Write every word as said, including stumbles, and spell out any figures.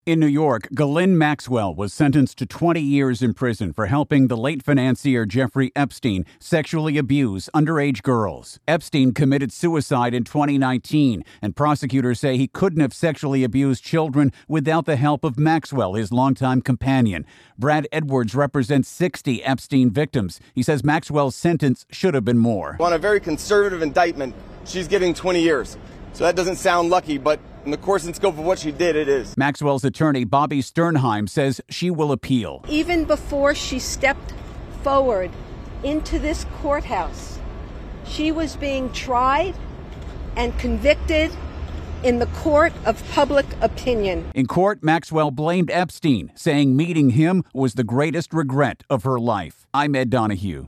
In New York, Ghislaine Maxwell was sentenced to twenty years in prison for helping the late financier Jeffrey Epstein sexually abuse underage girls. Epstein committed suicide in twenty nineteen, and prosecutors say he couldn't have sexually abused children without the help of Maxwell, his longtime companion. Brad Edwards represents sixty Epstein victims. He says Maxwell's sentence should have been more. On a very conservative indictment, she's getting twenty years. So that doesn't sound lucky, but in the course and scope of what she did, it is. Maxwell's attorney, Bobby Sternheim, says she will appeal. Even before she stepped forward into this courthouse, she was being tried and convicted in the court of public opinion. In court, Maxwell blamed Epstein, saying meeting him was the greatest regret of her life. I'm Ed Donahue.